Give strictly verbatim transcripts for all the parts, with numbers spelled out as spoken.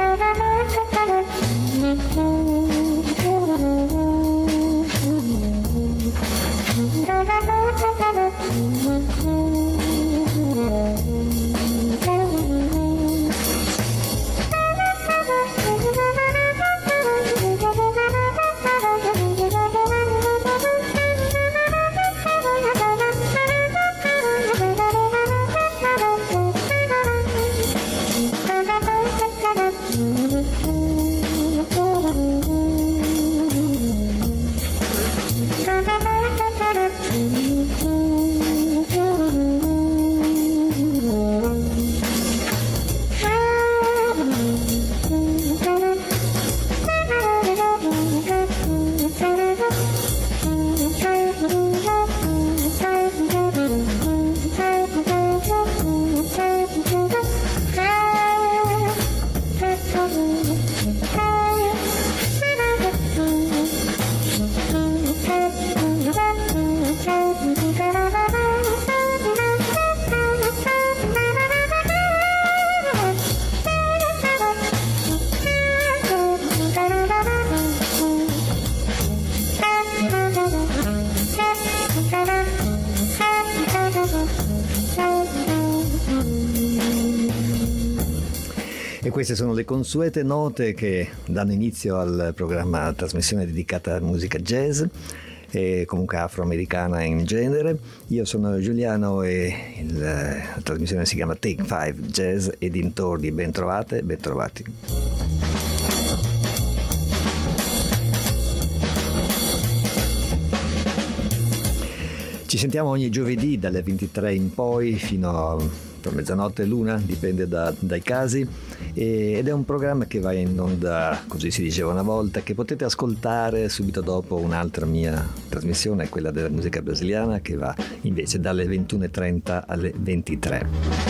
E queste sono le consuete note che danno inizio al programma, alla trasmissione dedicata a musica jazz e comunque afroamericana in genere. Io sono Giuliano e il, la trasmissione si chiama Take Five Jazz e dintorni. Ben trovate, ben trovati. Ci sentiamo ogni giovedì dalle ventitré in poi fino a per mezzanotte e l'una, dipende da, dai casi, e, ed è un programma che va in onda, così si diceva una volta, che potete ascoltare subito dopo un'altra mia trasmissione, quella della musica brasiliana, che va invece dalle ventuno e trenta alle ventitré.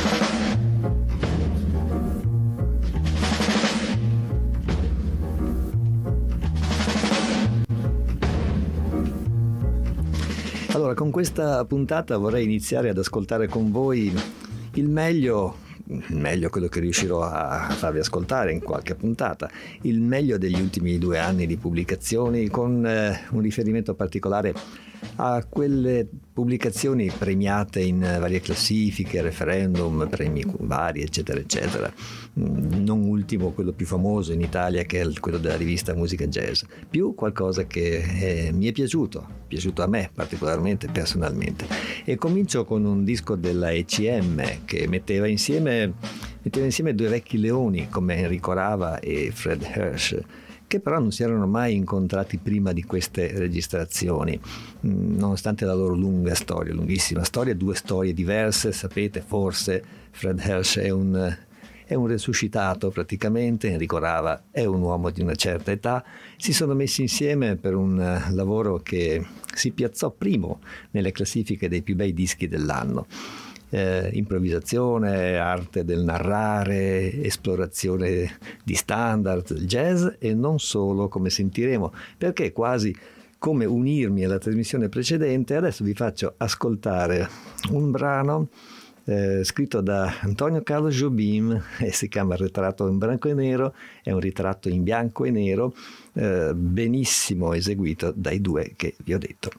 Allora, con questa puntata vorrei iniziare ad ascoltare con voi il meglio, il meglio quello che riuscirò a farvi ascoltare in qualche puntata, il meglio degli ultimi due anni di pubblicazioni, con eh, un riferimento particolare a quelle pubblicazioni premiate in varie classifiche, referendum, premi vari, eccetera, eccetera. Non ultimo quello più famoso in Italia, che è quello della rivista Musica Jazz, più qualcosa che eh, mi è piaciuto, piaciuto a me particolarmente, personalmente. E comincio con un disco della E C M che metteva insieme, metteva insieme due vecchi leoni come Enrico Rava e Fred Hersch, che però non si erano mai incontrati prima di queste registrazioni, nonostante la loro lunga storia, lunghissima storia, due storie diverse. Sapete, forse Fred Hersch è un, è un resuscitato praticamente, Enrico Rava è un uomo di una certa età. Si sono messi insieme per un lavoro che si piazzò primo nelle classifiche dei più bei dischi dell'anno. Eh, improvvisazione, arte del narrare, esplorazione di standard, jazz e non solo, come sentiremo, perché quasi come unirmi alla trasmissione precedente, adesso vi faccio ascoltare un brano eh, scritto da Antonio Carlos Jobim e si chiama Ritratto in bianco e nero. È un ritratto in bianco e nero eh, benissimo eseguito dai due che vi ho detto.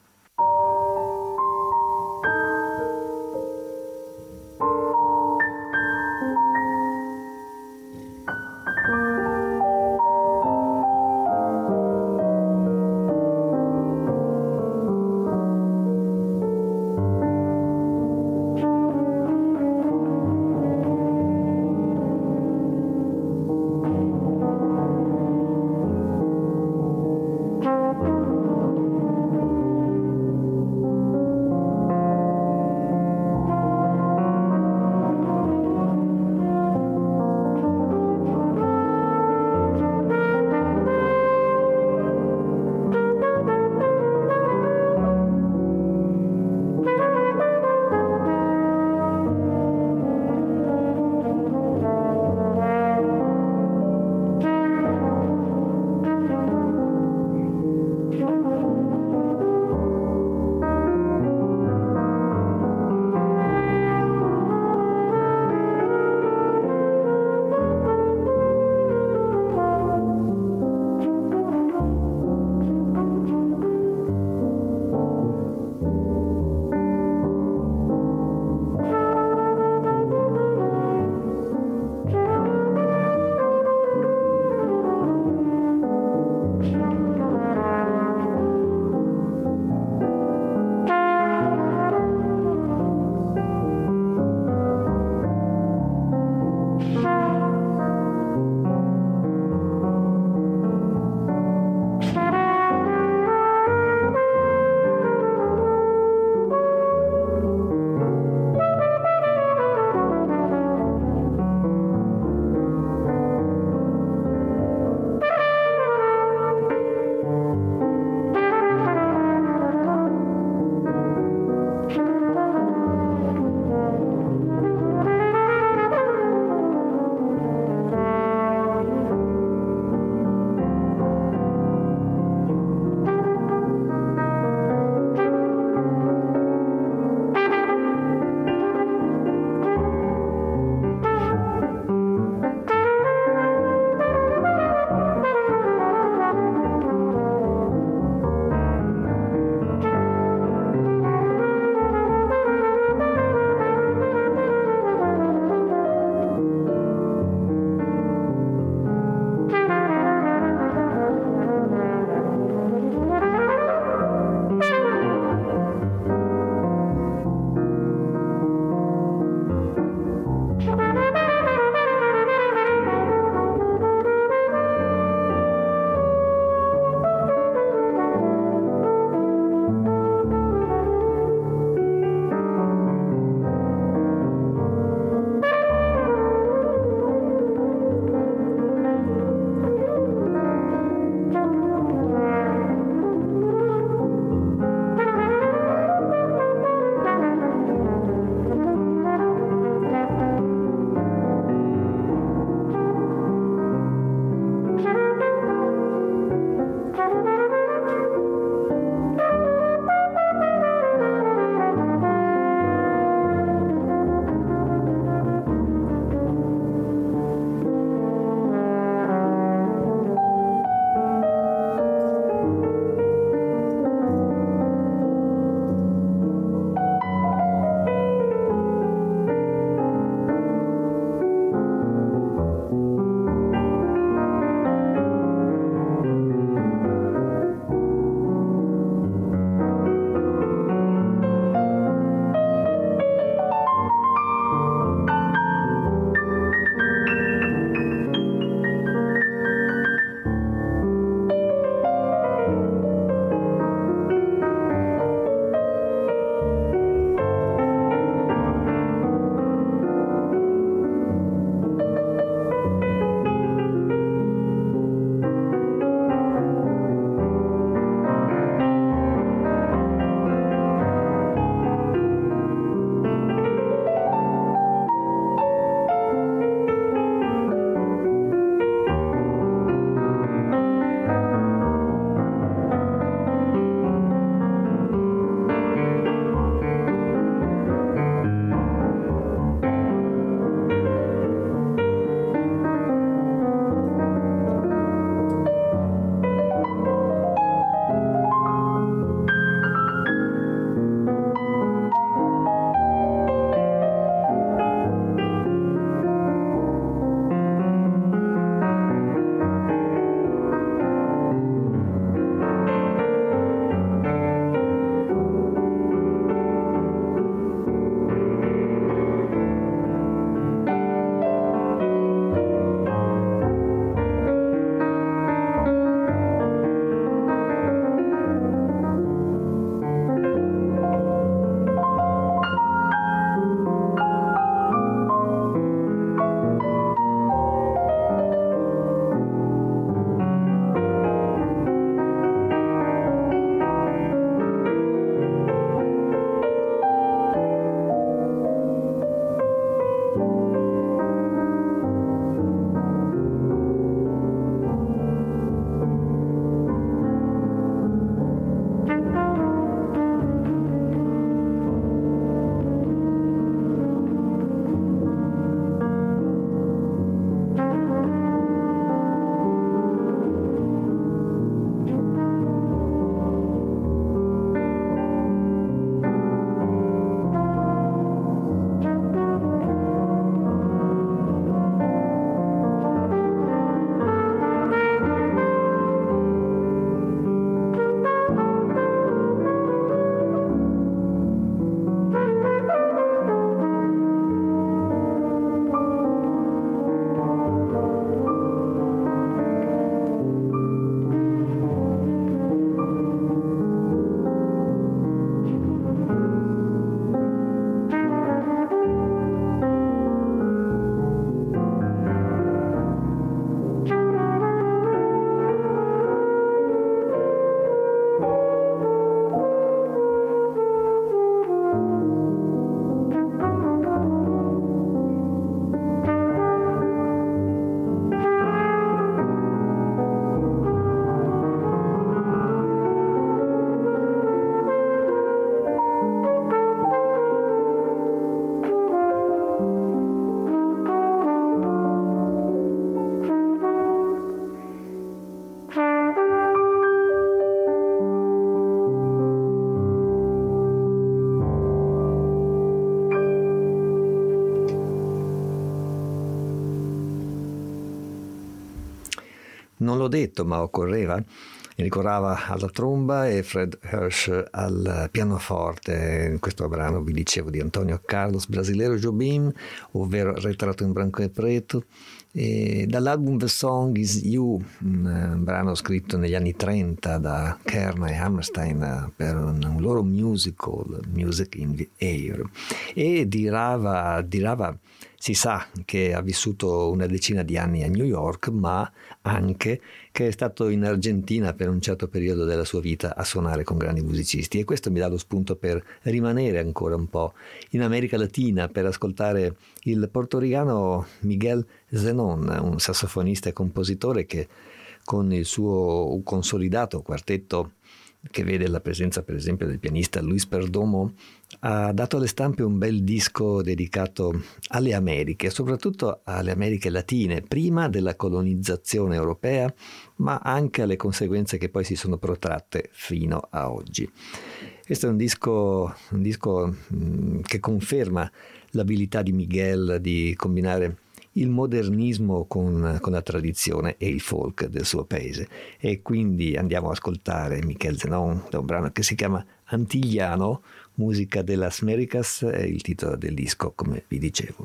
Non l'ho detto, ma occorreva. Enrico Rava alla tromba e Fred Hirsch al pianoforte. In questo brano vi dicevo di Antonio Carlos Brasileiro Jobim, ovvero Ritratto in branco e preto, e dall'album The Song Is You, un brano scritto negli anni trenta da Kern e Hammerstein per un loro musical, Music in the Air. E di Rava, di Rava si sa che ha vissuto una decina di anni a New York, ma anche che è stato in Argentina per un certo periodo della sua vita a suonare con grandi musicisti, e questo mi dà lo spunto per rimanere ancora un po' in America Latina, per ascoltare il portoricano Miguel Zenón, un sassofonista e compositore che con il suo consolidato quartetto, che vede la presenza per esempio del pianista Luis Perdomo, ha dato alle stampe un bel disco dedicato alle Americhe, soprattutto alle Americhe Latine, prima della colonizzazione europea, ma anche alle conseguenze che poi si sono protratte fino a oggi. Questo è un disco, un disco mh, che conferma l'abilità di Miguel di combinare il modernismo con, con la tradizione e il folk del suo paese, e quindi andiamo a ascoltare Miguel Zenón da un brano che si chiama Antillano, musica de las Americas, è il titolo del disco, come vi dicevo.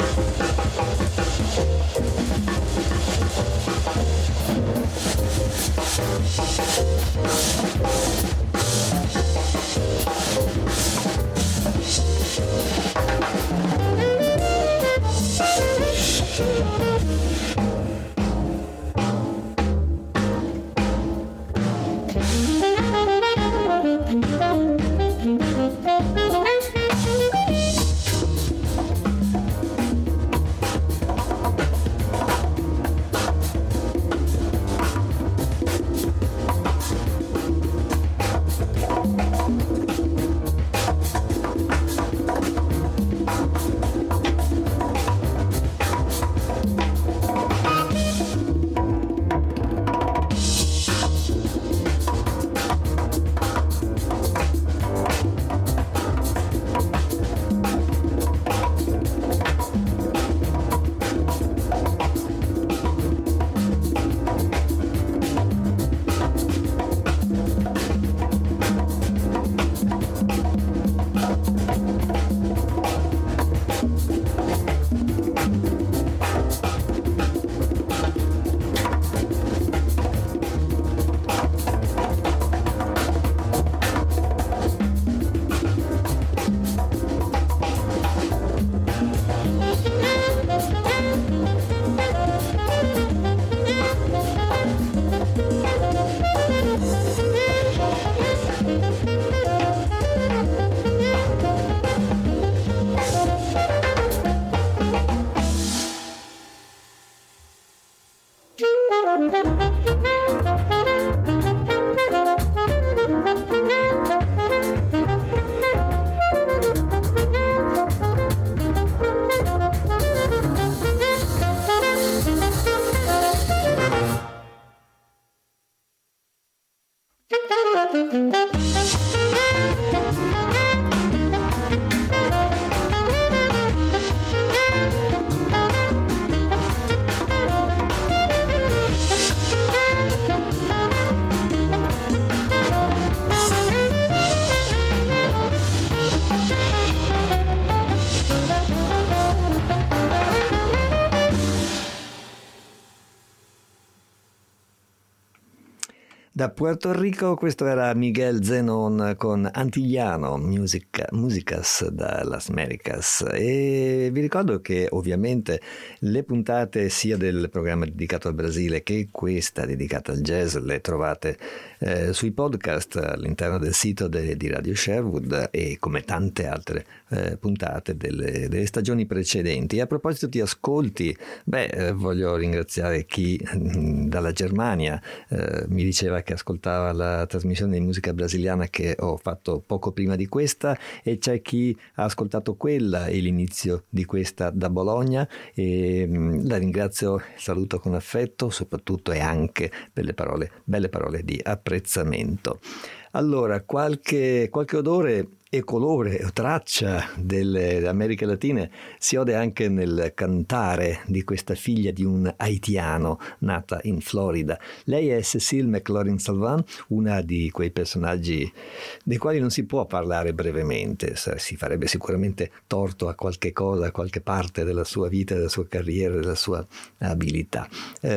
Da Puerto Rico questo era Miguel Zenón con Antillano, music, Musicas da Las Americas, e vi ricordo che ovviamente le puntate sia del programma dedicato al Brasile che questa dedicata al jazz le trovate eh, sui podcast all'interno del sito de, di Radio Sherwood, e come tante altre eh, puntate delle, delle stagioni precedenti. E a proposito di ascolti, beh, eh, voglio ringraziare chi mh, dalla Germania eh, mi diceva che ascoltava la trasmissione di musica brasiliana che ho fatto poco prima di questa, e c'è chi ha ascoltato quella e l'inizio di questa da Bologna, e mh, la ringrazio, saluto con affetto soprattutto e anche per le parole, belle parole di apprezzamento. Allora, qualche, qualche odore e colore o traccia delle Americhe Latine si ode anche nel cantare di questa figlia di un haitiano nata in Florida. Lei è Cécile McLaurin-Salvant, una di quei personaggi dei quali non si può parlare brevemente, si farebbe sicuramente torto a qualche cosa, a qualche parte della sua vita, della sua carriera, della sua abilità.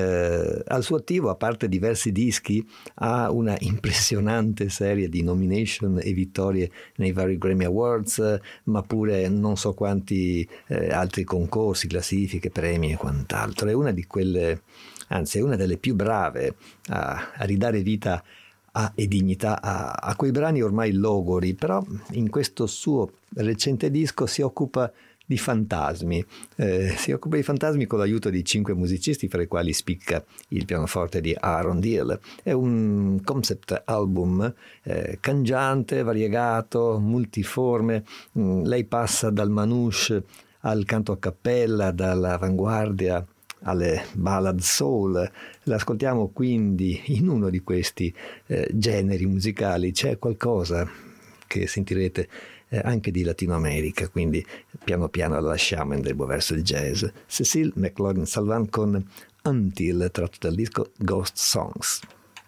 Eh, al suo attivo, a parte diversi dischi, ha una impressionante serie di nomination e vittorie nei vari Grammy Awards, ma pure non so quanti eh, altri concorsi, classifiche, premi e quant'altro. È una di quelle, anzi è una delle più brave a, a ridare vita a, e dignità a, a quei brani ormai logori, però in questo suo recente disco si occupa di fantasmi, eh, si occupa di fantasmi con l'aiuto di cinque musicisti, fra i quali spicca il pianoforte di Aaron Deal. È un concept album eh, cangiante, variegato, multiforme. Mm, lei passa dal manouche al canto a cappella, dall'avanguardia alle ballad soul. L'ascoltiamo quindi in uno di questi eh, generi musicali. C'è qualcosa che sentirete Eh, anche di Latino America, quindi piano piano la lasciamo e andremo verso il jazz. Cécile McLaurin-Salvant con Until, tratto dal disco Ghost Songs.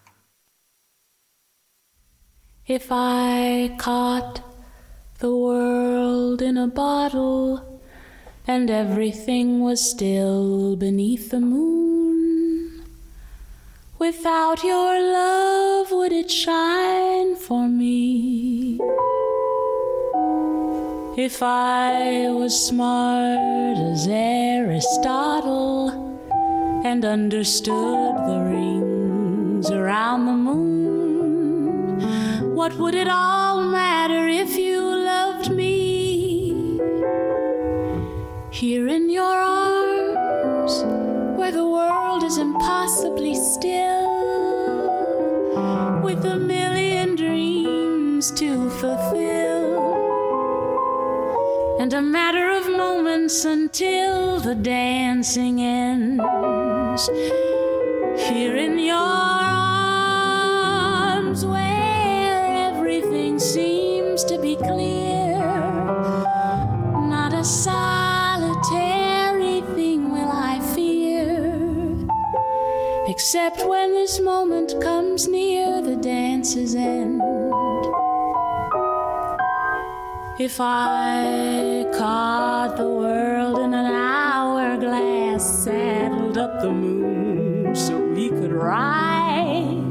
If I caught the world in a bottle and everything was still beneath the moon. Without your love, would it shine for me? If I was smart as Aristotle and understood the rings around the moon, what would it all matter if you loved me? Here in your arms, where the world is impossibly still, with a million dreams to fulfill, and a matter of moments until the dancing ends. Here in your arms, where everything seems to be clear, not a solitary thing will I fear, except when this moment comes near the dance's end. If I caught the world in an hourglass, saddled up the moon so we could ride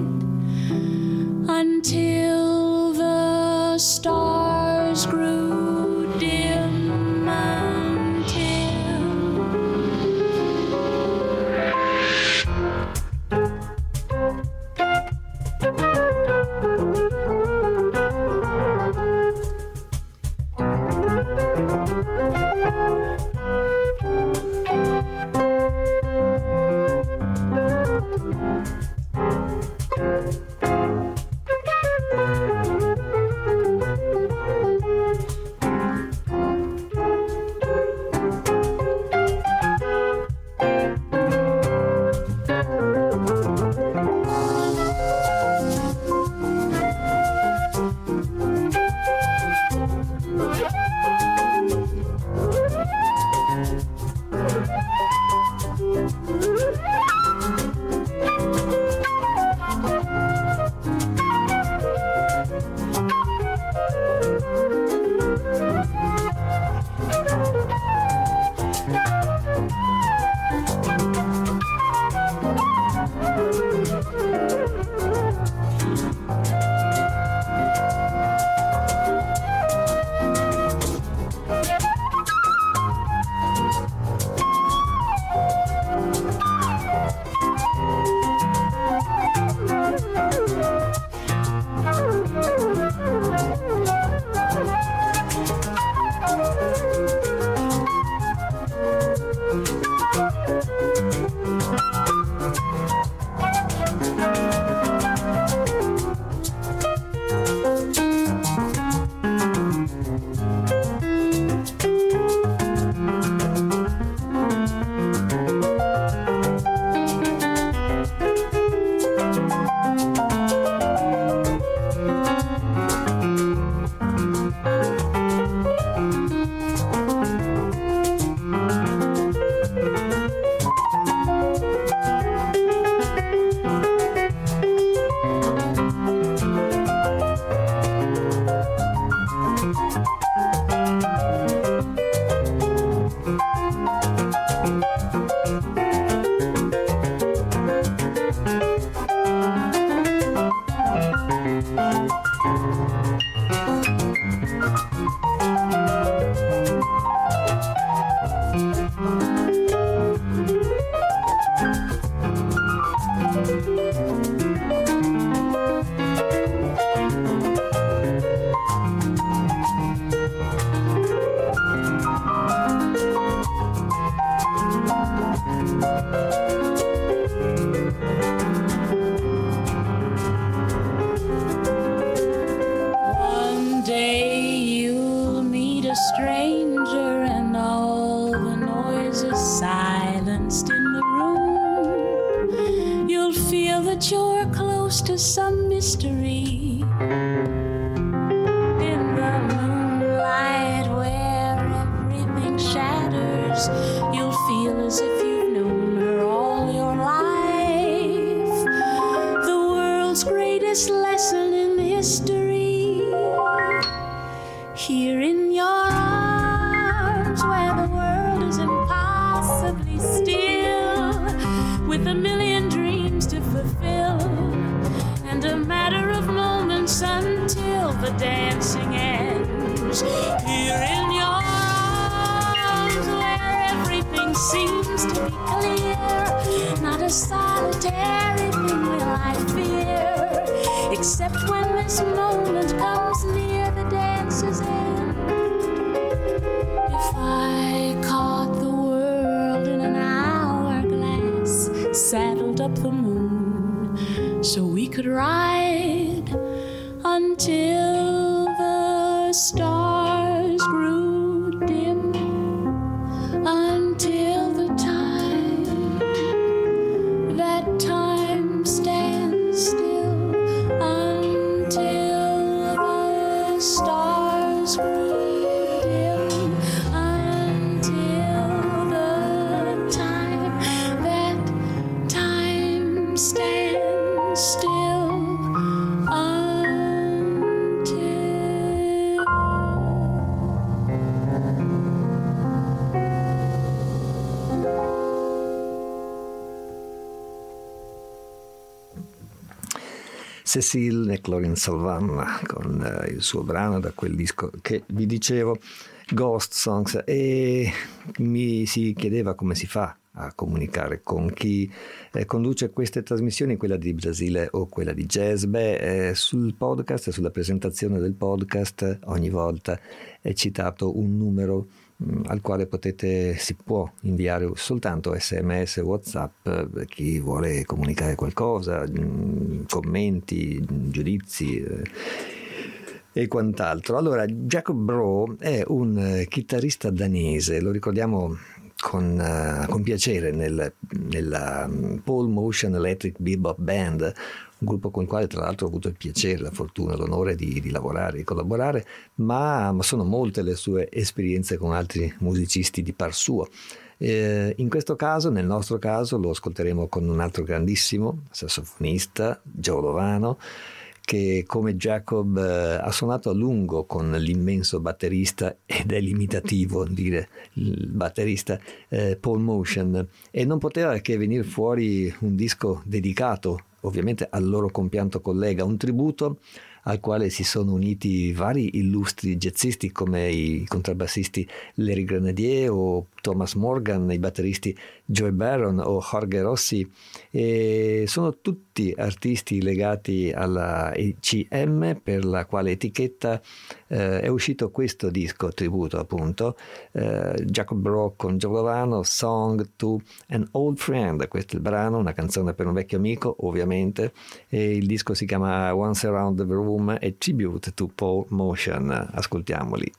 until the stars grew dim, until here in your arms, where the world seems to be clear. Not a solitary thing will I fear, except when this moment comes near the dance's end. If I caught the world in an hourglass, saddled up the moon so we could ride until the stars grew dim, until the time, that time stands still, until the stars grew dim, until the time, that time stands still, until. Cécile McLorin-Salvant con eh, il suo brano da quel disco che vi dicevo, Ghost Songs, e mi si chiedeva come si fa a comunicare con chi eh, conduce queste trasmissioni, quella di Brasile o quella di jazz. Beh, eh, sul podcast, sulla presentazione del podcast, ogni volta è citato un numero mh, al quale potete, si può inviare soltanto sms, WhatsApp, per chi vuole comunicare qualcosa, mh, commenti, giudizi eh, e quant'altro. Allora, Jacob Bro è un eh, chitarrista danese, lo ricordiamo con, uh, con piacere nel, nella um, Paul Motion Electric Bebop Band, un gruppo con il quale tra l'altro ho avuto il piacere, la fortuna, l'onore di, di lavorare, di collaborare, ma, ma sono molte le sue esperienze con altri musicisti di par suo. Eh, in questo caso, nel nostro caso, lo ascolteremo con un altro grandissimo sassofonista, Joe Lovano, che come Jacob eh, ha suonato a lungo con l'immenso batterista, ed è limitativo dire il batterista eh, Paul Motion, e non poteva che venire fuori un disco dedicato ovviamente al loro compianto collega, un tributo al quale si sono uniti vari illustri jazzisti come i contrabbassisti Larry Grenadier o Thomas Morgan, i batteristi Joe Barron o Jorge Rossi, e sono tutti artisti legati alla E C M, per la quale etichetta eh, è uscito questo disco tributo, appunto, eh, Jacob Bro con Joe Lovano, Song to an Old Friend. Questo è il brano, una canzone per un vecchio amico ovviamente, e il disco si chiama Once Around the Room, e Tribute to Paul Motion. Ascoltiamoli.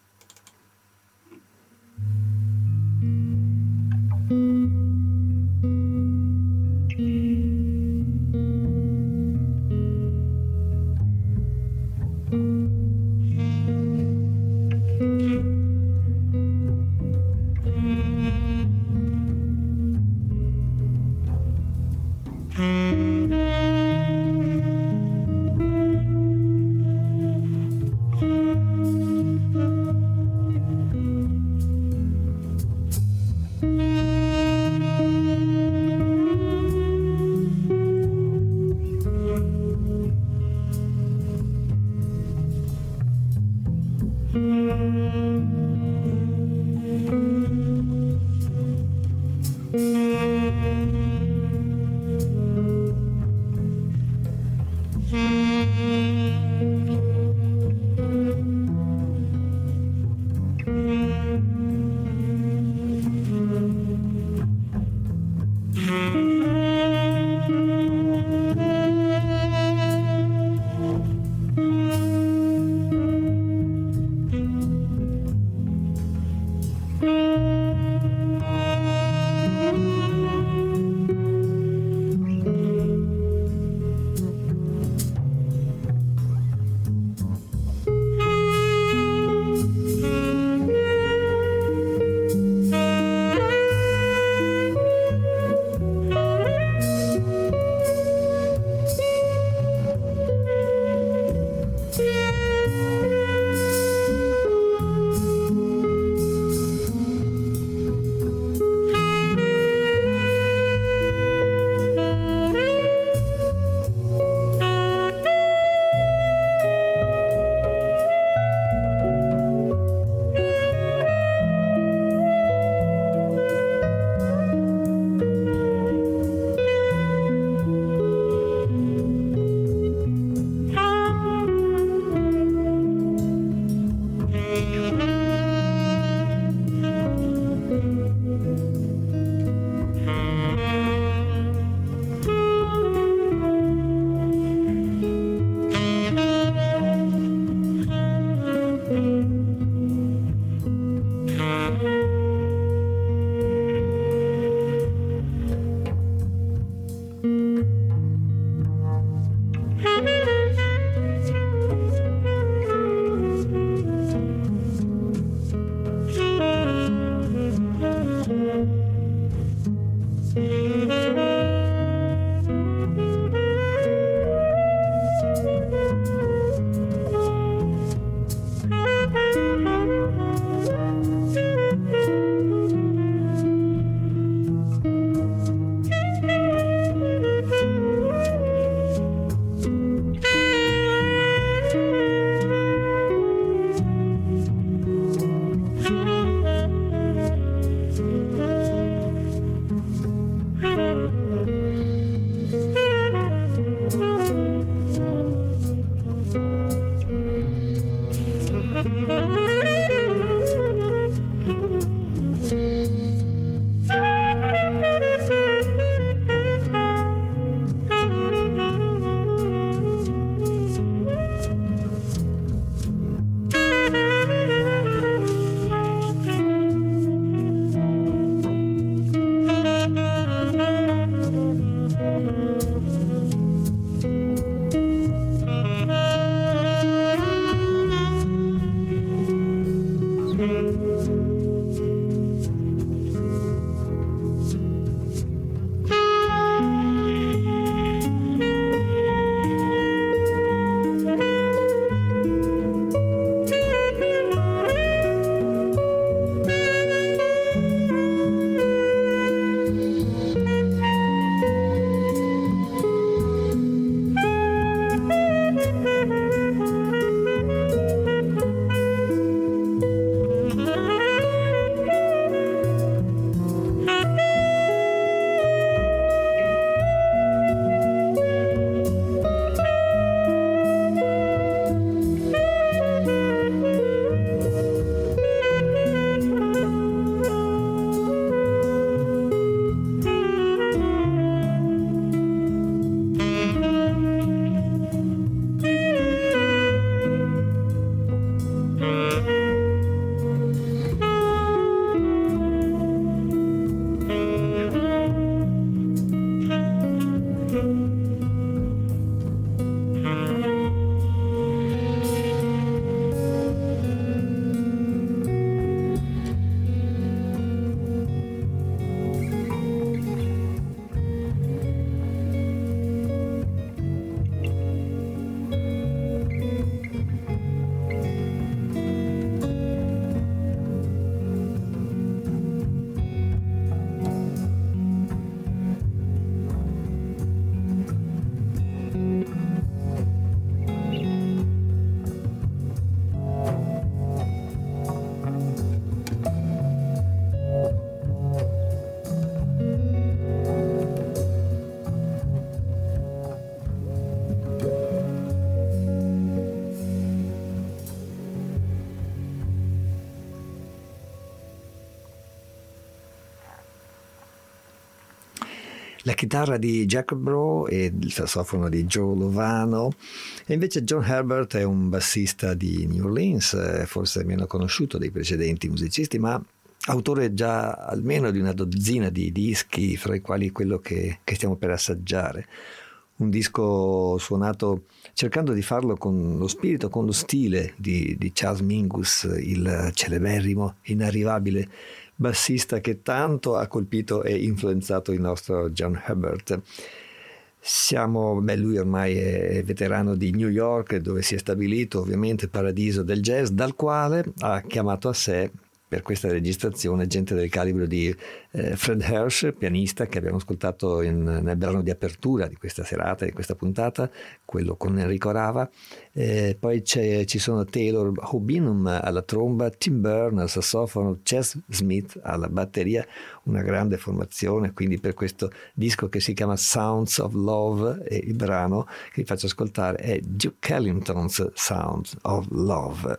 la chitarra di Jacob Bro e il sassofono di Joe Lovano. E invece John Herbert è un bassista di New Orleans, forse meno conosciuto dei precedenti musicisti, ma autore già almeno di una dozzina di dischi, fra i quali quello che, che stiamo per assaggiare. Un disco suonato cercando di farlo con lo spirito, con lo stile di, di Charles Mingus, il celeberrimo, inarrivabile bassista che tanto ha colpito e influenzato il nostro John Herbert. Siamo, beh, lui ormai è veterano di New York, dove si è stabilito, ovviamente paradiso del jazz, dal quale ha chiamato a sé per questa registrazione gente del calibro di eh, Fred Hersch, pianista, che abbiamo ascoltato in, nel brano di apertura di questa serata, di questa puntata, quello con Enrico Rava. Eh, poi c'è, ci sono Taylor Hobinum alla tromba, Tim Byrne al sassofono, Chess Smith alla batteria, una grande formazione quindi per questo disco che si chiama Sounds of Love, e il brano che vi faccio ascoltare è Duke Ellington's Sounds of Love.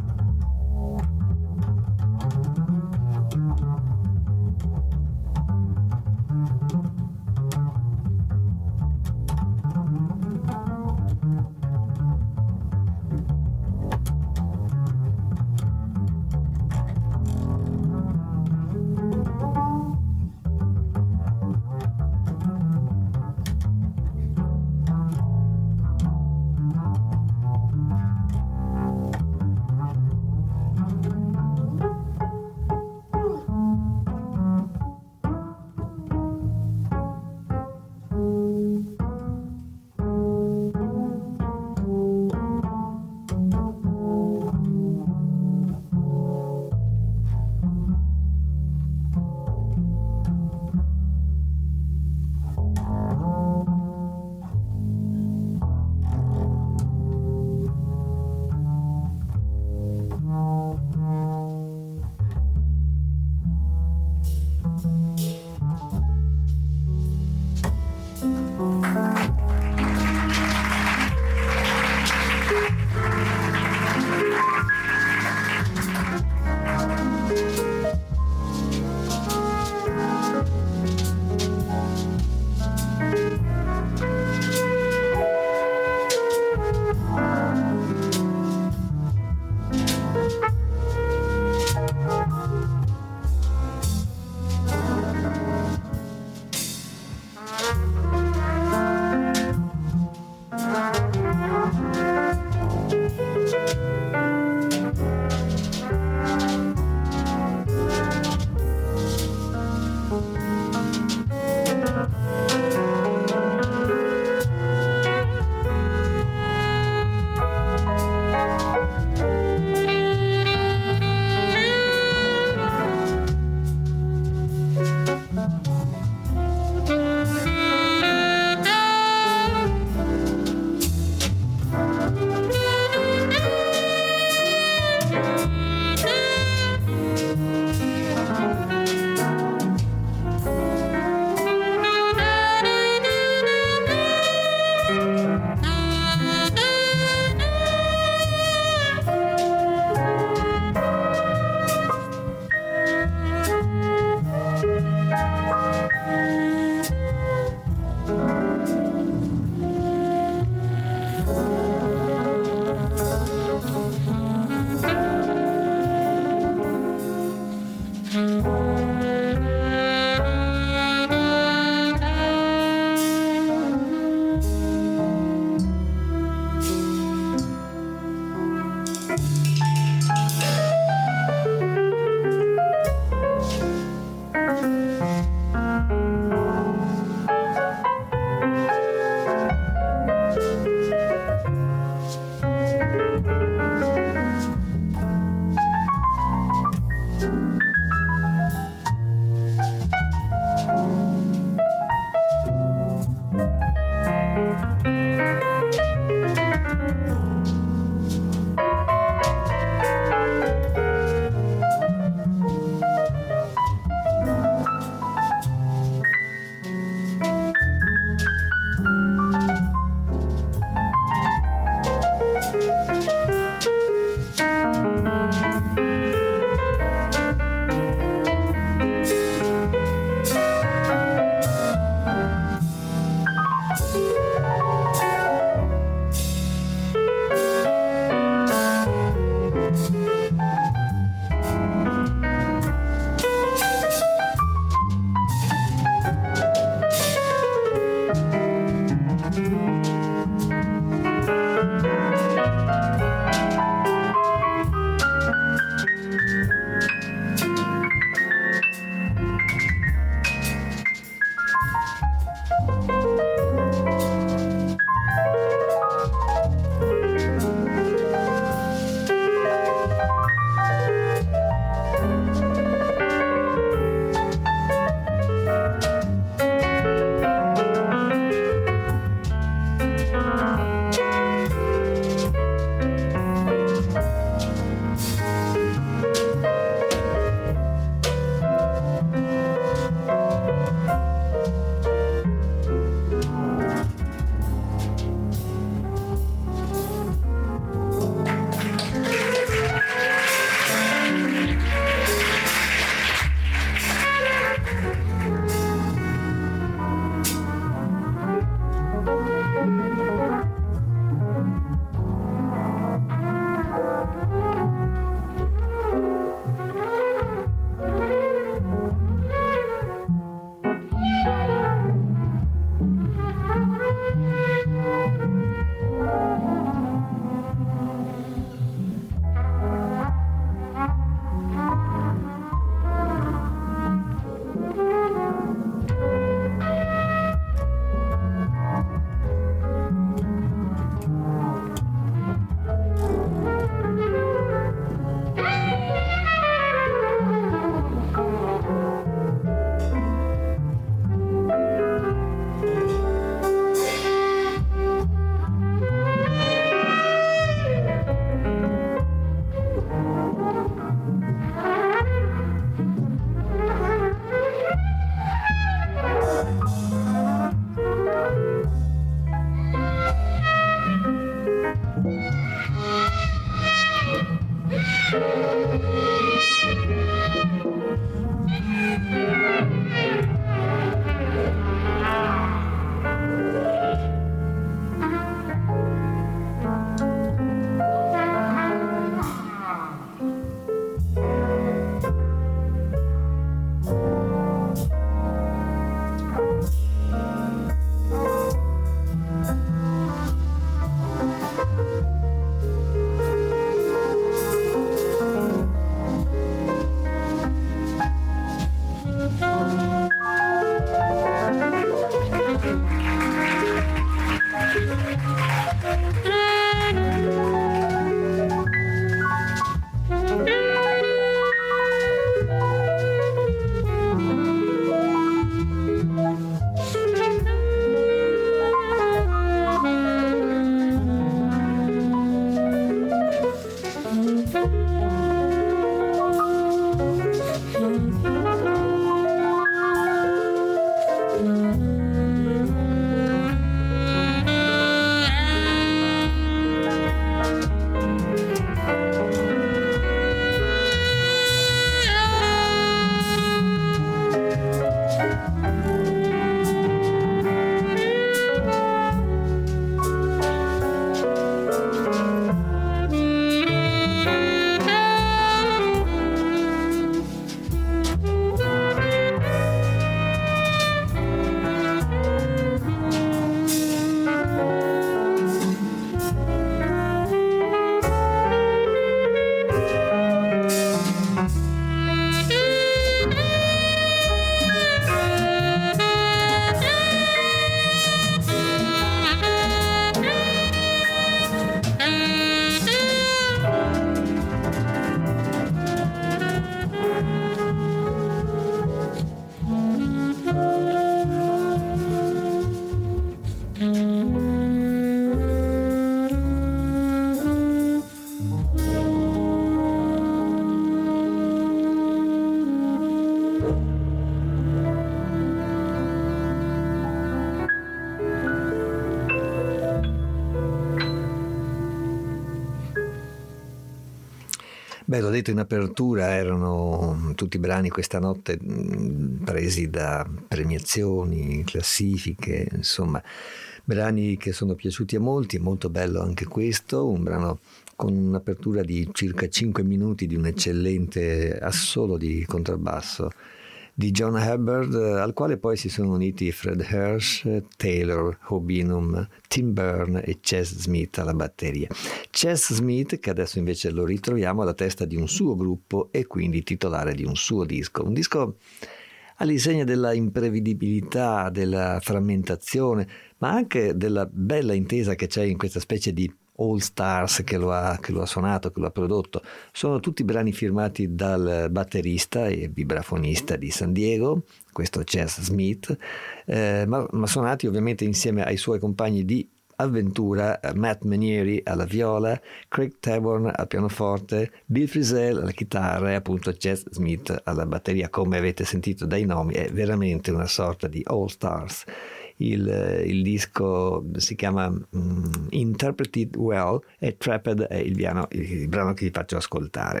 Beh, l'ho detto in apertura, erano tutti brani questa notte mh, presi da premiazioni, classifiche, insomma, brani che sono piaciuti a molti, è molto bello anche questo, un brano con un'apertura di circa cinque minuti di un eccellente assolo di contrabbasso di John Hubbard, al quale poi si sono uniti Fred Hirsch, Taylor Hobinum, Tim Byrne e Chess Smith alla batteria. Chess Smith, che adesso invece lo ritroviamo alla testa di un suo gruppo e quindi titolare di un suo disco. Un disco all'insegna della imprevedibilità, della frammentazione, ma anche della bella intesa che c'è in questa specie di All Stars che lo ha, che lo ha suonato, che lo ha prodotto. Sono tutti brani firmati dal batterista e vibrafonista di San Diego, questo Chess Smith, eh, ma, ma suonati ovviamente insieme ai suoi compagni di avventura, Matt Menieri alla viola, Craig Taborn al pianoforte, Bill Frisell alla chitarra e appunto Chess Smith alla batteria. Come avete sentito dai nomi, è veramente una sorta di All Stars. Il, il disco si chiama um, Interpreted Well e Trapped è il, piano, il, il brano che vi faccio ascoltare.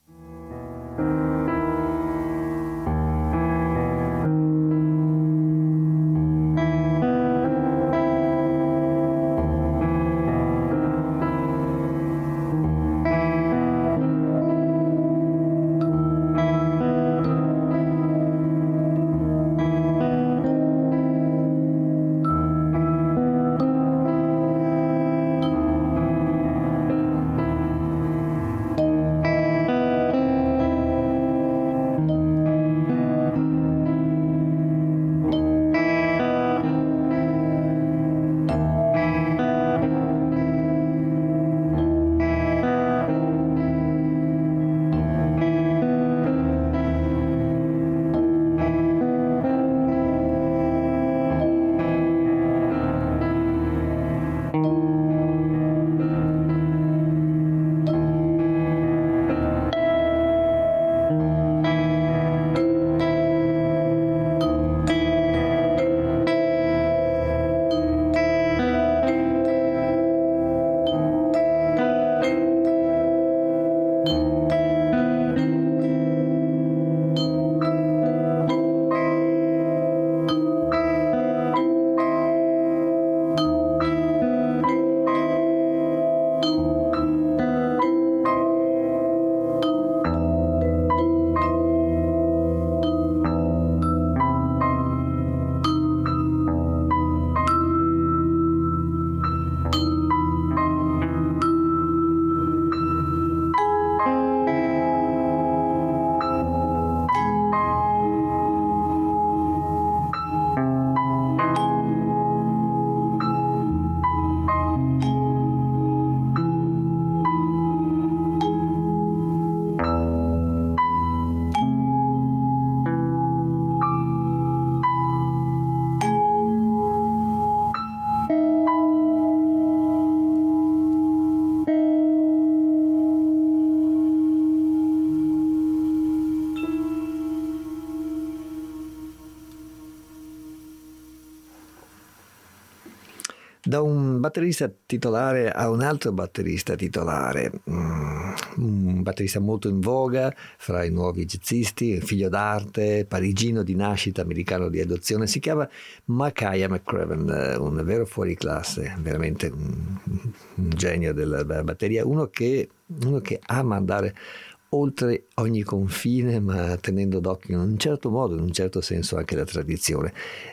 Da un batterista titolare a un altro batterista titolare, mm, un batterista molto in voga fra i nuovi jazzisti, figlio d'arte, parigino di nascita, americano di adozione, si chiama Makaya McCraven, un vero fuoriclasse, veramente un, un genio della batteria, uno che, uno che ama andare oltre ogni confine, ma tenendo d'occhio in un certo modo, in un certo senso anche la tradizione.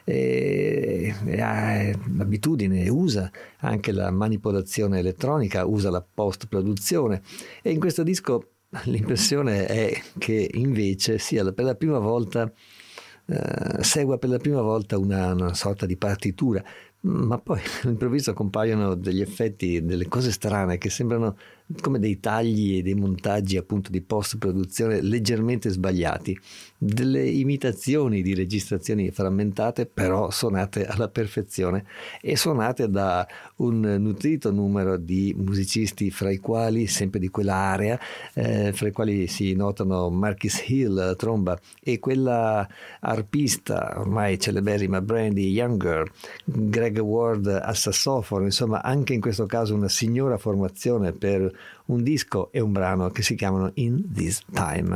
E, e ha l'abitudine, usa anche la manipolazione elettronica, usa la post-produzione, e in questo disco l'impressione è che invece sia per la prima volta eh, segua per la prima volta una, una sorta di partitura, ma poi all'improvviso compaiono degli effetti, delle cose strane che sembrano come dei tagli e dei montaggi appunto di post-produzione leggermente sbagliati, delle imitazioni di registrazioni frammentate però suonate alla perfezione e suonate da un nutrito numero di musicisti, fra i quali, sempre di quella area, eh, fra i quali si notano Marquis Hill alla tromba e quella arpista ormai celeberrima Brandy Younger, Greg Ward al sassofono, insomma anche in questo caso una signora formazione per un disco e un brano che si chiamano In This Time.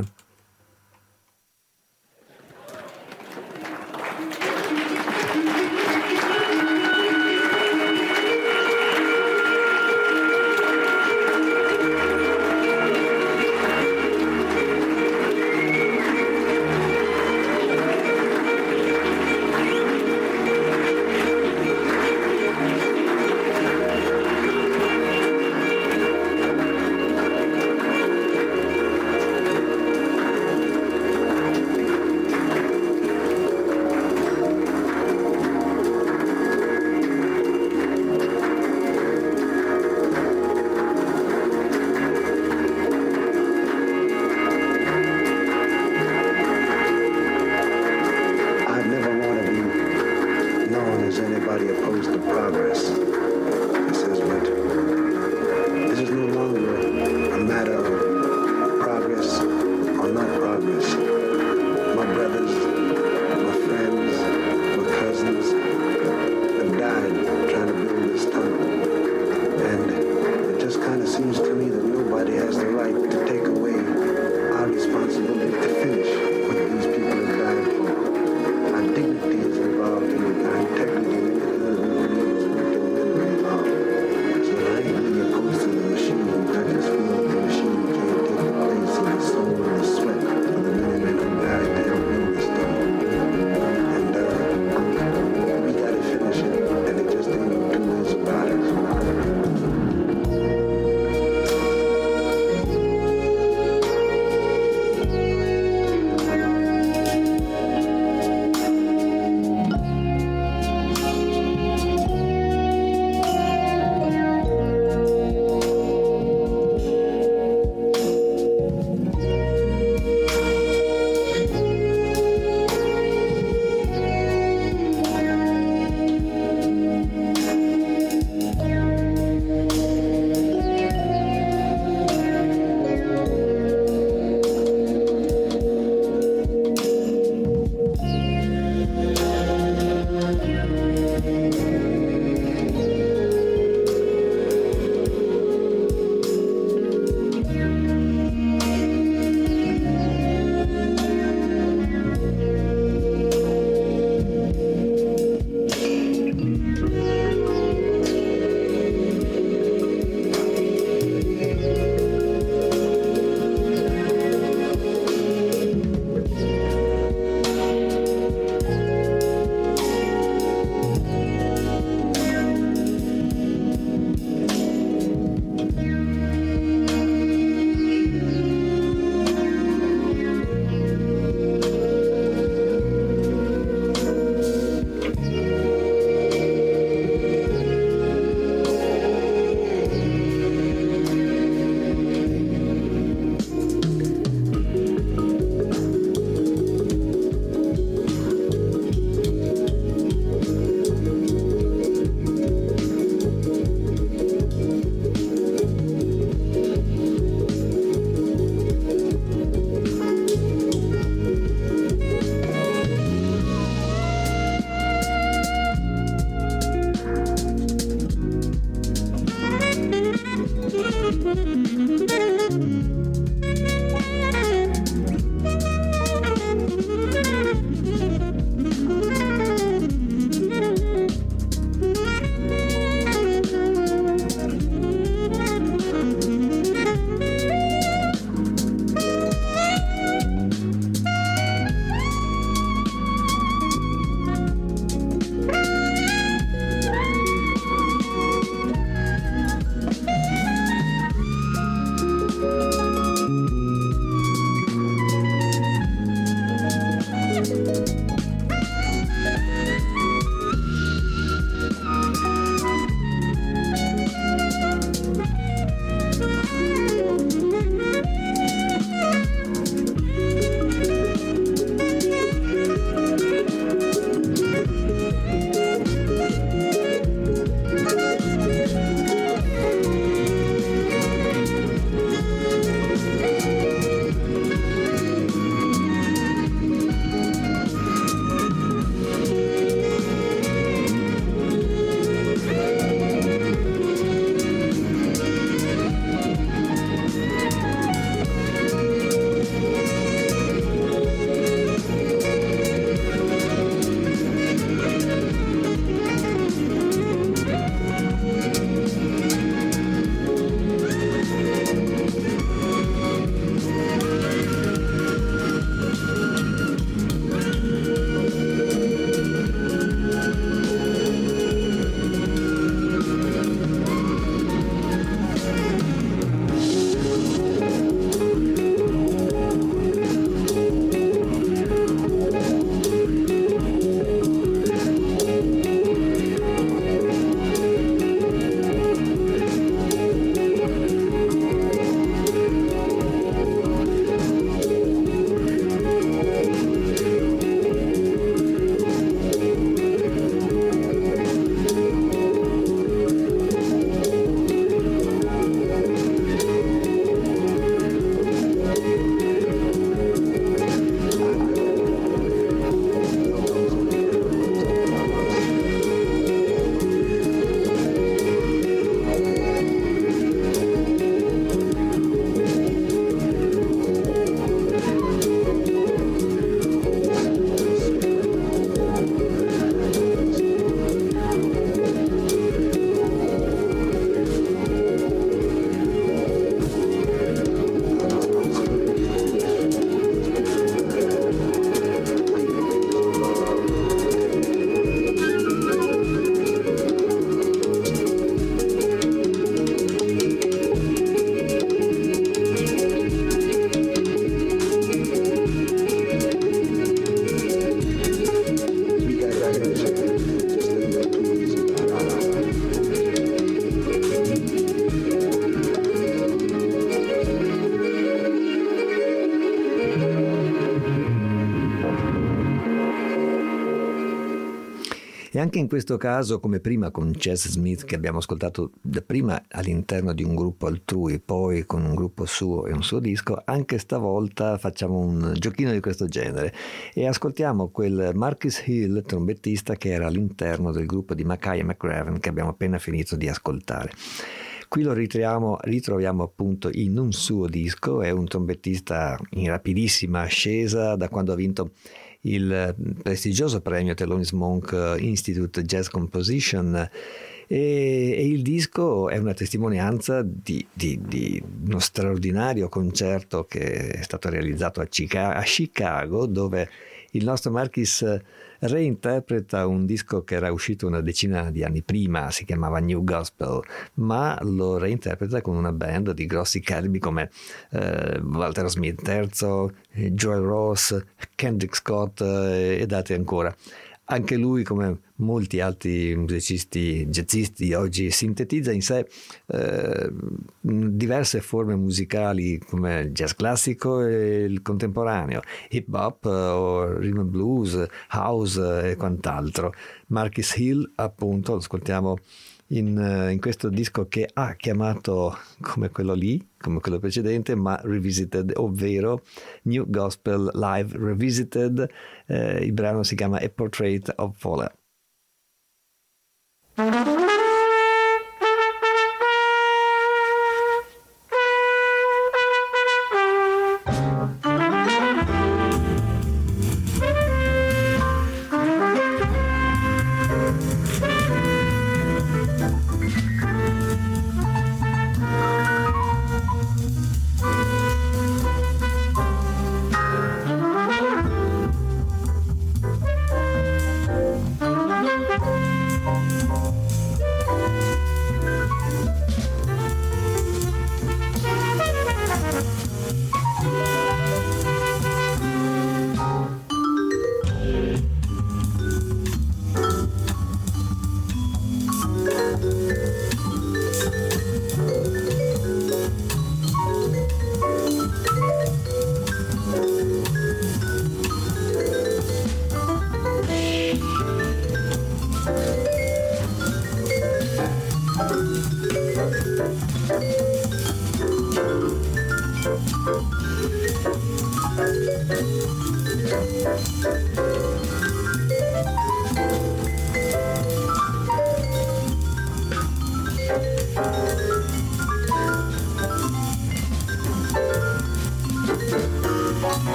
Anche in questo caso, come prima con Chess Smith, che abbiamo ascoltato da prima all'interno di un gruppo altrui, poi con un gruppo suo e un suo disco, anche stavolta facciamo un giochino di questo genere e ascoltiamo quel Marcus Hill, trombettista, che era all'interno del gruppo di Mackay e McRaven che abbiamo appena finito di ascoltare. Qui lo ritroviamo, ritroviamo appunto in un suo disco, è un trombettista in rapidissima ascesa da quando ha vinto il prestigioso premio Thelonious Monk Institute Jazz Composition, e, e il disco è una testimonianza di, di, di uno straordinario concerto che è stato realizzato a Chicago, a Chicago, dove il nostro Marcus reinterpreta un disco che era uscito una decina di anni prima, si chiamava New Gospel, ma lo reinterpreta con una band di grossi calibri come eh, Walter Smith terzo, Joel Ross, Kendrick Scott eh, ed altri ancora. Anche lui, come molti altri musicisti jazzisti oggi, sintetizza in sé eh, diverse forme musicali come il jazz classico e il contemporaneo, hip hop o rhythm and blues, house e quant'altro. Marcus Hill, appunto, lo ascoltiamo in, in questo disco che ha chiamato come quello lì, come quello precedente, ma revisited, ovvero New Gospel Live Revisited. Eh, il brano si chiama A Portrait of Fowler.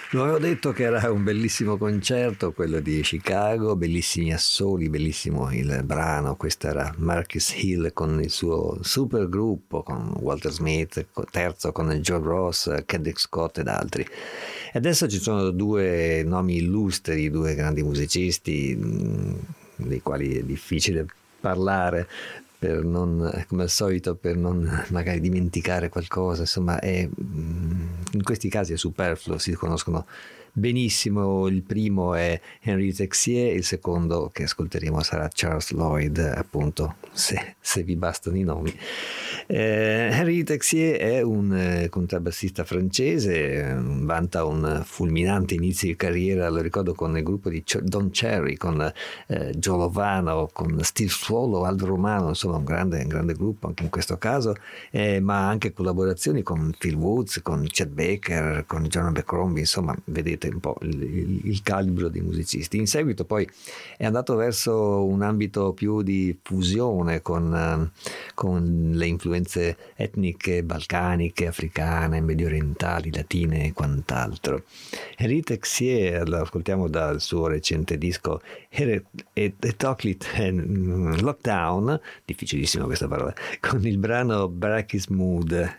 Lo avevo detto che era un bellissimo concerto quello di Chicago, bellissimi assoli, bellissimo il brano. Questo era Marcus Hill con il suo super gruppo, con Walter Smith, terzo con Joe Ross, Kendrick Scott ed altri. E adesso ci sono due nomi illustri, due grandi musicisti dei quali è difficile parlare, per non, come al solito, per non magari dimenticare qualcosa. Insomma, è, in questi casi è superfluo, si conoscono benissimo. Il primo è Henry Texier, il secondo che ascolteremo sarà Charles Lloyd, appunto, se, se vi bastano i nomi. Eh, Henry Texier è un eh, contrabbassista francese, vanta un fulminante inizio di carriera, lo ricordo con il gruppo di Don Cherry, con eh, Joe Lovano, con Steve Swallow, Aldo Romano, insomma un grande, un grande gruppo anche in questo caso, eh, ma anche collaborazioni con Phil Woods, con Chet Baker, con John Abercrombie, insomma vedete un po' il, il, il calibro dei musicisti. In seguito poi è andato verso un ambito più di fusione con, uh, con le influenze etniche balcaniche, africane, medio orientali, latine e quant'altro. Henry Texier lo ascoltiamo dal suo recente disco Heteroclite Lockdown, difficilissima questa parola, con il brano Brackish Mood.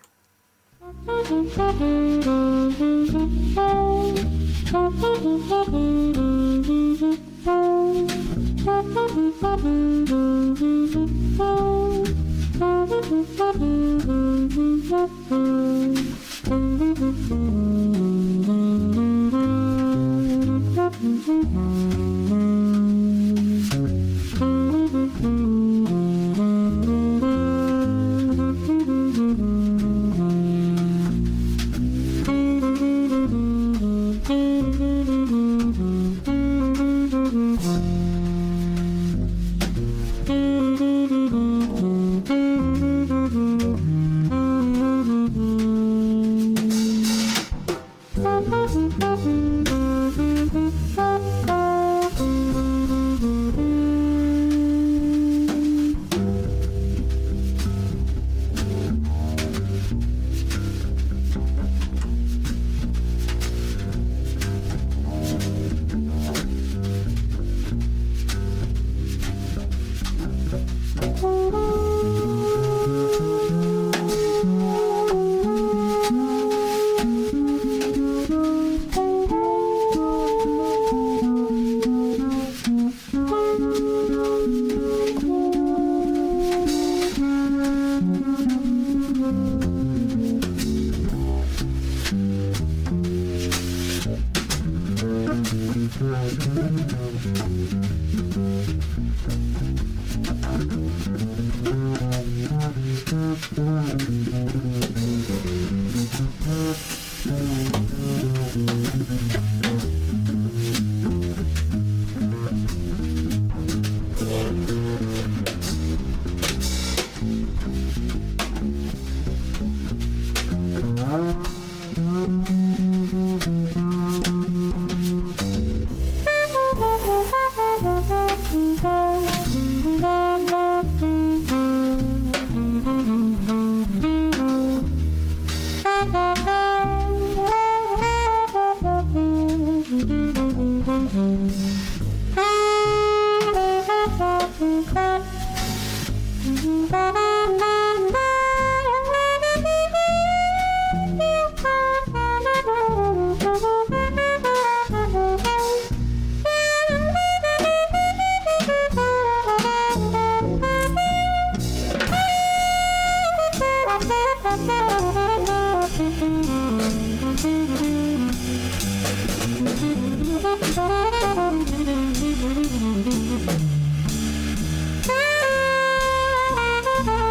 Thank you.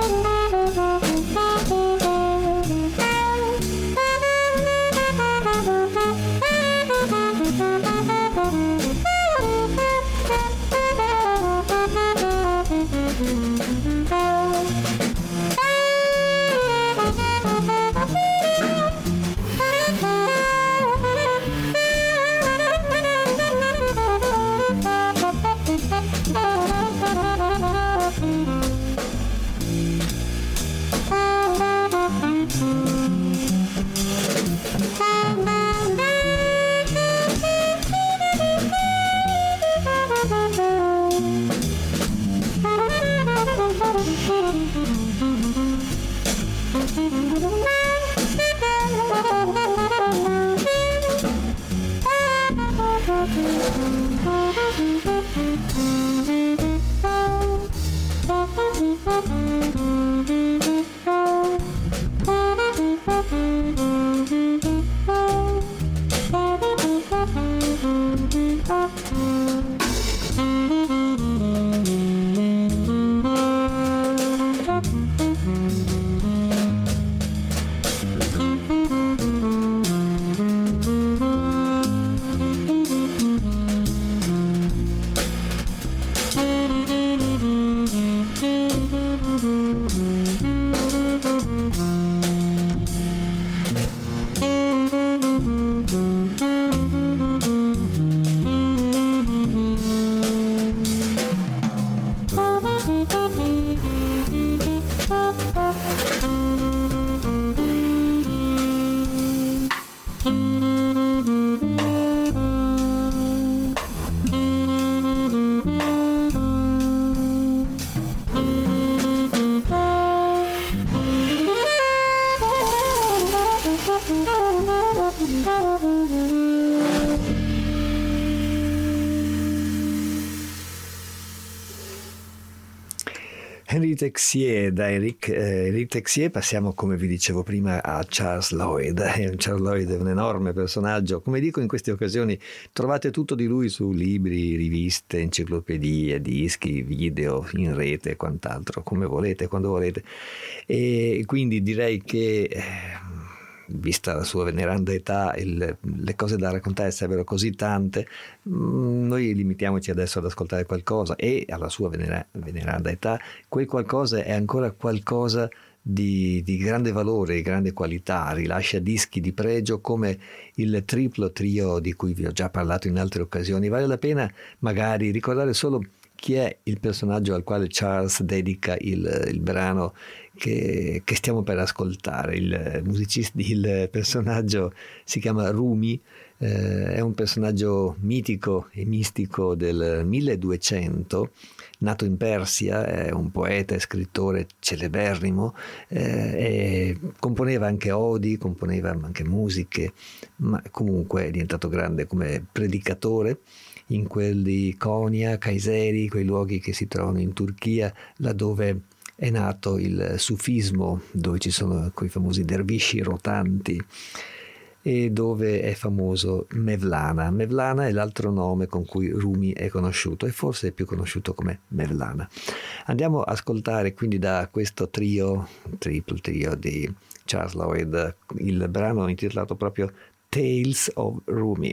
Henry Texier, da Eric, eh, Eric Texier passiamo, come vi dicevo prima, a Charles Lloyd. Eh, Charles Lloyd è un enorme personaggio. Come dico in queste occasioni, trovate tutto di lui su libri, riviste, enciclopedie, dischi, video, in rete e quant'altro, come volete, quando volete. E quindi direi che, eh, vista la sua veneranda età, il, le cose da raccontare sarebbero così tante, mh, noi limitiamoci adesso ad ascoltare qualcosa, e alla sua venera, veneranda età quel qualcosa è ancora qualcosa di, di grande valore, di grande qualità, rilascia dischi di pregio come il triplo trio di cui vi ho già parlato in altre occasioni. Vale la pena magari ricordare solo chi è il personaggio al quale Charles dedica il, il brano che, che stiamo per ascoltare. Il musicista, il personaggio si chiama Rumi, eh, è un personaggio mitico e mistico del milleduecento, nato in Persia, è un poeta e scrittore celeberrimo, eh, e componeva anche odi, componeva anche musiche, ma comunque è diventato grande come predicatore in quelli Konya, Kayseri, quei luoghi che si trovano in Turchia, laddove è nato il sufismo, dove ci sono quei famosi dervisci rotanti, e dove è famoso Mevlana. Mevlana è l'altro nome con cui Rumi è conosciuto, e forse è più conosciuto come Mevlana. Andiamo a ascoltare quindi da questo trio, triple trio di Charles Lloyd, il brano intitolato proprio Tales of Rumi.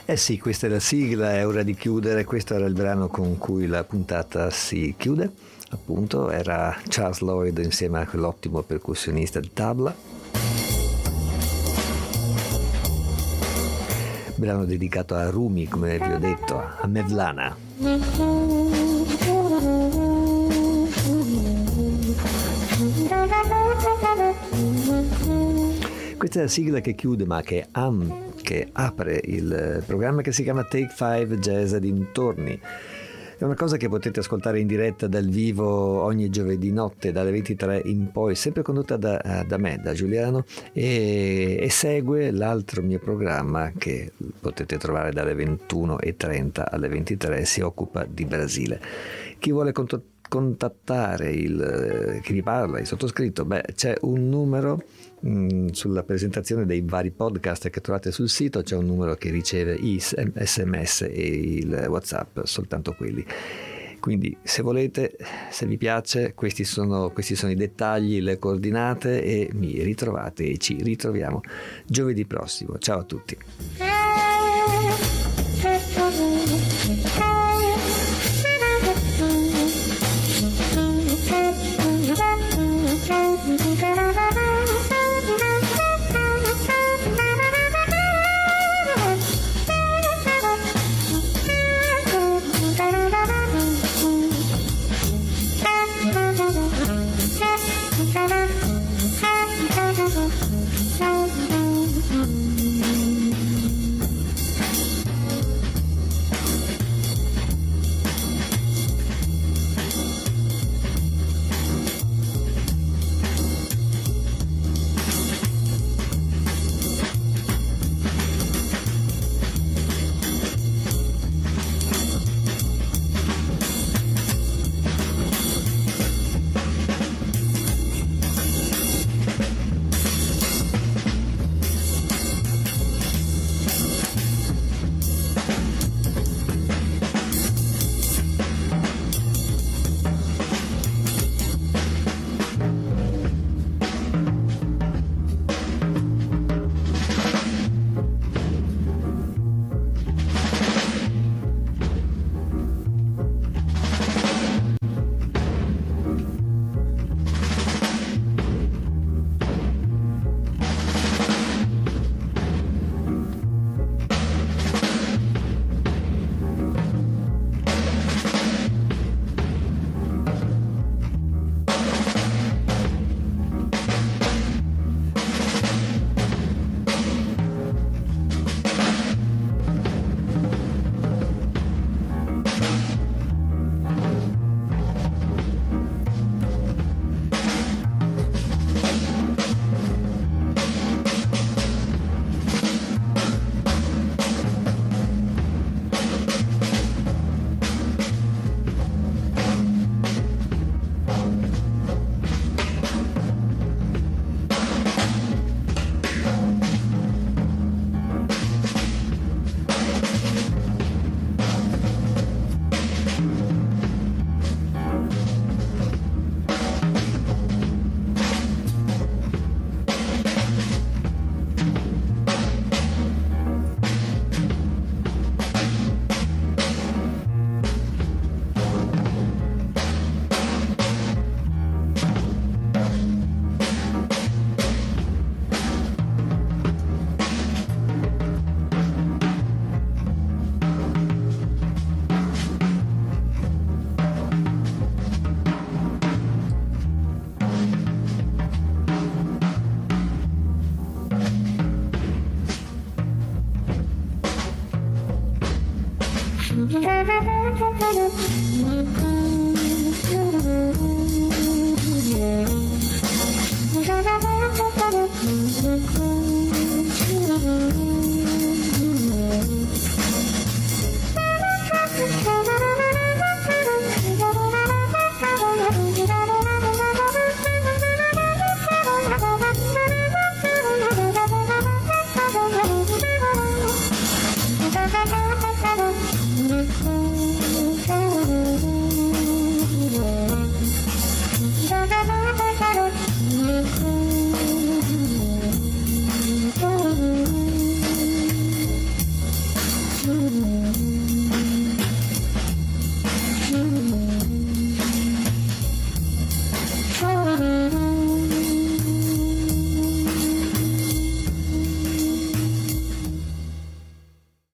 Eh sì, questa è la sigla, è ora di chiudere. Questo era il brano con cui la puntata si chiude. Appunto, era Charles Lloyd insieme a quell'ottimo percussionista di tabla. Brano dedicato a Rumi, come vi ho detto, a Mevlana. Questa è la sigla che chiude, ma che, am, che apre il programma, che si chiama Take Five Jazz a dintorni. È una cosa che potete ascoltare in diretta dal vivo ogni giovedì notte dalle ventitré in poi, sempre condotta da, da me, da Giuliano, e, e segue l'altro mio programma che potete trovare dalle ventuno e trenta alle ventitré, si occupa di Brasile. Chi vuole contattare contattare il chi vi parla, il sottoscritto, beh, c'è un numero mh, sulla presentazione dei vari podcast che trovate sul sito, c'è un numero che riceve i sms e il WhatsApp, soltanto quelli. Quindi se volete, se vi piace, questi sono, questi sono i dettagli, le coordinate, e mi ritrovate e ci ritroviamo giovedì prossimo. Ciao a tutti. Thank you.